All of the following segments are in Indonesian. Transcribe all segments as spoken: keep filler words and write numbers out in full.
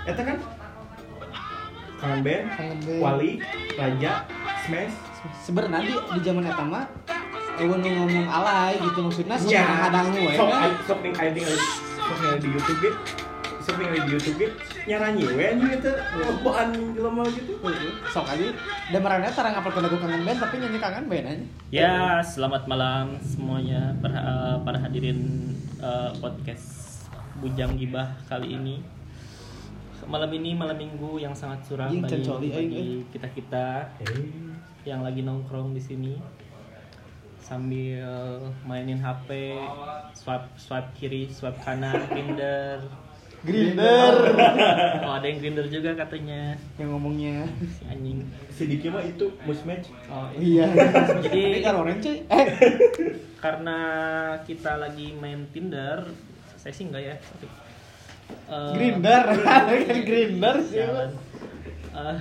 Eta kan Kangen Band, Kangen Band. Wali, Raja, Smash. Sebenarnya di di zaman eta mah eueuh nu ngomong alay gitu maksudna Iya. ngadangu we. Sok sok ning aya tinggal sok ningali di YouTube ge. Sok ningali di YouTube ge nyaranyi we anjing eta lobaan jelema gitu. Sok aja. Da marana tara ngapalkeun lagu Kangen Band tapi nyanyi Kangen Band aja. Ya, selamat malam semuanya para, uh, para hadirin uh, podcast Bujang Gibah kali ini. Malam ini malam Minggu yang sangat suram Jing, bagi, cencoli, aing, bagi kita-kita yang lagi nongkrong di sini sambil mainin H P, swipe swipe kiri, swipe kanan, Grindr. Grindr. Oh, ada yang Grindr juga katanya. Yang ngomongnya Si anjing. Sidiknya mah itu musmatch. Oh, iya. Jadi Ini kan orang cuy. Eh, karena kita lagi main Tinder, saya sih enggak ya. Tapi, uh, Grindr. Kan Grindr sih. Jalan. Uh,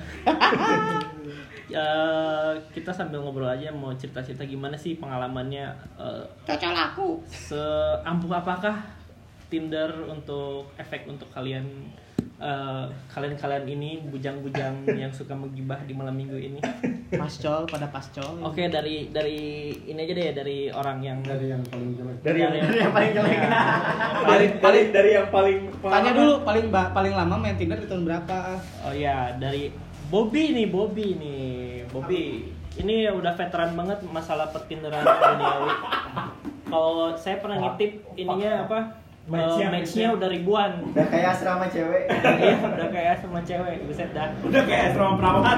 uh, kita sambil ngobrol aja mau cerita-cerita gimana sih pengalamannya, uh, Cocok aku. seampuh apakah Tinder untuk efek untuk kalian, uh, kalian-kalian ini bujang-bujang yang suka menggibah di malam minggu ini. Pascol pada pascol. Oke, dari dari ini aja deh, dari orang yang Dari yang paling jelek. Dari yang Dari yang paling jelek. dari dari dari yang paling Tanya dulu paling ba- paling lama main Tinder di tahun berapa? Oh ya, dari Bobby nih, Bobby nih, Bobby. Ini udah veteran banget masalah pertinderan duniawi. Kalau saya pernah ngitip ininya apa? Match-nya, eh, match-nya udah ribuan. Udah kayak asrama cewek. Iya, udah kayak sama cewek, buset dah. udah kayak asrama perawat.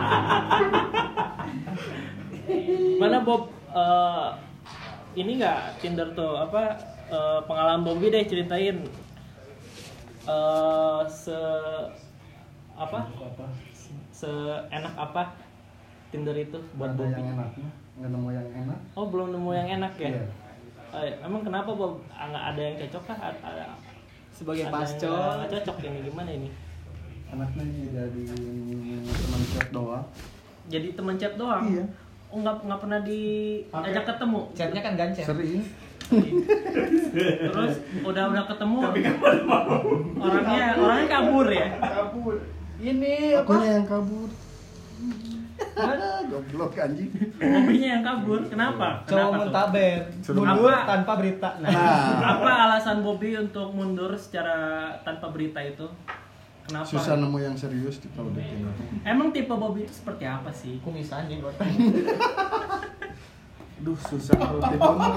Mana Bob? Eh, ini nggak Tinder tuh apa? eh, pengalaman Bobby deh, ceritain. Eh, se apa? Seenak apa Tinder itu buat Ada Bobby? yang enaknya, nggak nemu yang enak. Oh, belum nemu yang enak ya? Iya. Eh, emang kenapa Bob? Nggak ada yang cocok kah? Ada, ada, Sebagai ada pascol. yang nggak cocok ini gimana ini? Enaknya jadi teman chat doang. Jadi teman chat doang? Iya. Oh, nggak nggak pernah diajak ketemu? Chatnya kan gancet. Sering. Terus udah udah ketemu, Tapi kan pada mau. orangnya orangnya kabur ya? Kabur. Ini apa? Akunya yang kabur. Goblok anjing. Hobinya yang kabur, kenapa? Cowok Kenapa tuh? muntaber, Suruh mundur apa? tanpa berita. Nah, Nah, Apa alasan Bobby untuk mundur secara tanpa berita itu? Kenapa? susah nemu yang serius di kalau di Tinder. Emang tipe Bobby itu seperti apa sih? kumisan nih buat. Duh, susah kalau di Tinder.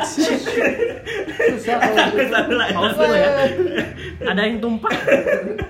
Susah kalau Oh, ya. Ada yang tumpah.